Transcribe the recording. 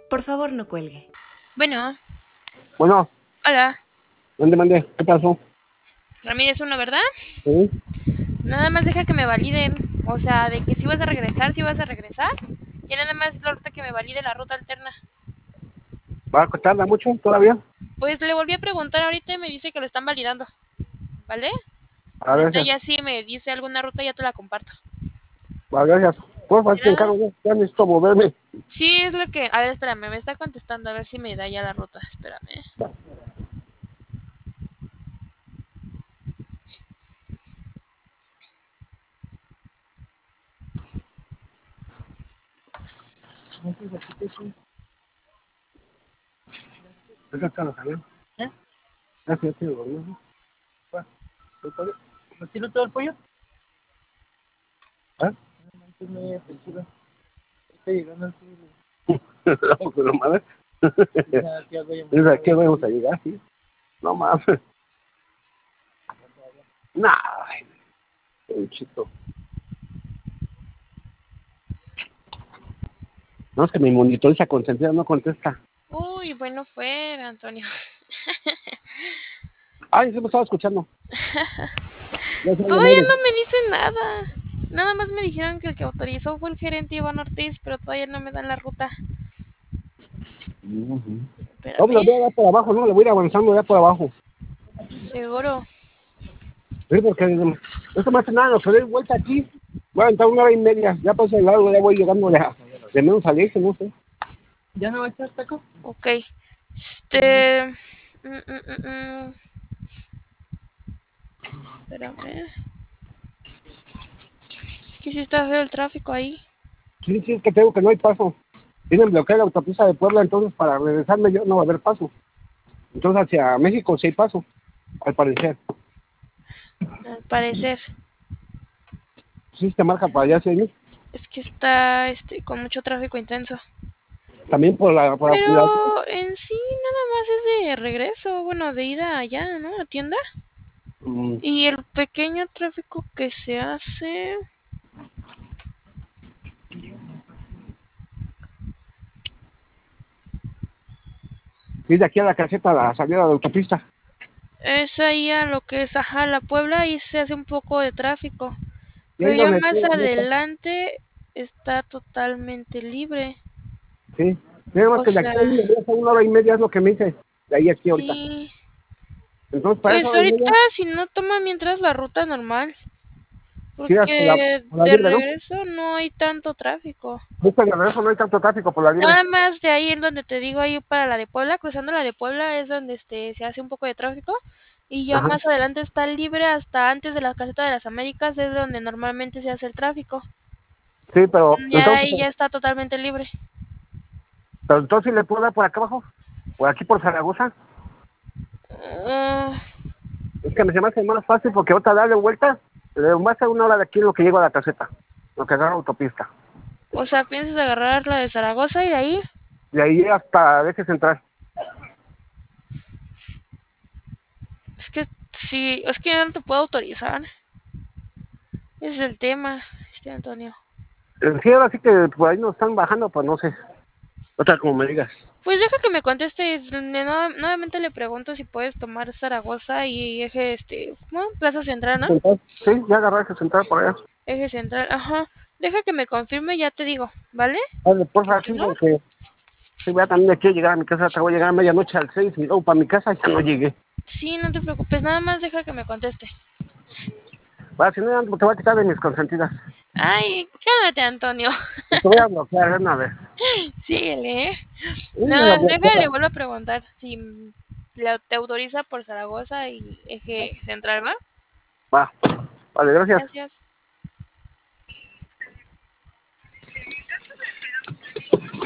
Por favor, no cuelgue. Bueno, Bueno, hola, mande, ¿qué pasó? Ramírez uno, ¿verdad? ¿Sí? Nada más deja que me validen, o sea, de que si vas a regresar, y nada más la ruta que me valide la ruta alterna. ¿Va a costarla mucho todavía? Pues le volví a preguntar ahorita y me dice que lo están validando, ¿vale? A ver, Ahorita gracias. ya si me dice alguna ruta ya te la comparto. Va, gracias. Por favor, te ¿Será? encargo, ya necesito moverme. Sí, es lo que... A ver, espérame, me está contestando, a ver si me da ya la ruta, espérame. Va. Esa está la salida. Gracias, sí, ¿no? Va, ¿tú puedes? ¿No tiene todo el pollo? ¿Ah? No me ofensiva. Estoy llegando al cielo. No, pero madre. Es aquí vamos a llegar, sí. No mames. Nah, qué chito. No, es que mi monitoriza consentida no contesta. Uy, bueno fue, Antonio. Ay, sí me estaba escuchando. Ya se oye Todavía madre. no me dicen nada. Nada más me dijeron que el que autorizó fue el gerente Iván Ortiz, pero todavía no me dan la ruta. No, pues la Espérame, voy a dar por abajo, ¿no? Le voy a ir avanzando ya por abajo. seguro. Sí, porque esto me hace nada, lo que doy vuelta aquí. Voy a entrar 1 hora y media. Ya pasé el lado, ya voy llegando de menos al eje, no sé. ¿Ya no va a estar taco? Ok. Este... mm, mm, mm, mm. Espérame. Es que sí está feo el tráfico ahí. Sí, sí, es que tengo que no hay paso. Tienen bloqueada la autopista de Puebla, entonces para regresarme yo no va a haber paso. Entonces hacia México sí hay paso, al parecer. Al parecer. Sí, te marca para allá, sí. Es que está con mucho tráfico intenso. También por la cuidado. Pero en sí nada más es de regreso, bueno, de ida allá, ¿no? A tienda. Y el pequeño tráfico que se hace... Sí, de aquí a la caseta, a la salida de la autopista. Es ahí a lo que es, ajá, la Puebla, y se hace un poco de tráfico. Y Pero ahí ya donde más no está. adelante está totalmente libre. Sí, nada más O que de aquí a sea, ahí, a 1 hora y media es lo que me dice. De ahí a aquí ahorita. sí. Entonces, para Pues esa hora y ahorita media, si no toma mientras la ruta normal, sí, hasta la, porque por la de libre, ¿no? regreso no hay tanto tráfico. Busca de regreso, no hay tanto tráfico por la libre. Nada más de ahí en donde te digo, ahí para la de Puebla, cruzando la de Puebla es donde se hace un poco de tráfico. Y ya Ajá. más adelante está libre hasta antes de la caseta de las Américas, es donde normalmente se hace el tráfico. Sí, pero Ya entonces, ahí ya está totalmente libre. sí le puedo dar por acá abajo. Por aquí por Zaragoza. Ah, Es que me se me hace más fácil porque ahorita darle vuelta, va a ser 1 hora de aquí en lo que llego a la caseta. Lo que agarro autopista. o sea, piensas agarrar la de Zaragoza y de ahí. De ahí hasta Eje Central. Es que sí, es que yo no te puedo autorizar. Ese es el tema, Antonio. Sí, ahora sí que por ahí nos están bajando, pues no sé. Otra como me digas. Pues deja que me conteste. Nuevamente le pregunto si puedes tomar Zaragoza y eje, ¿cómo? Plaza Central, ¿no? Central. Sí, ya agarré Eje Central por allá. Eje Central, ajá. Deja que me confirme y ya te digo, ¿vale? Dale, Porque porfa, si sí, no, porque sí, voy a también aquí a llegar a mi casa, te voy a llegar a medianoche al 6 y luego para mi casa ya no llegué. sí, no te preocupes, nada más deja que me conteste. Va, si no, te voy a quitar de mis consentidas. Ay, cálmate, Antonio. Y te voy a bloquear de una vez. Síguele, ¿eh? Sí, No, me lo déjale, bloquea. vuelvo a preguntar si te autoriza por Zaragoza y eje Central, ¿va? Va, vale, gracias. Gracias.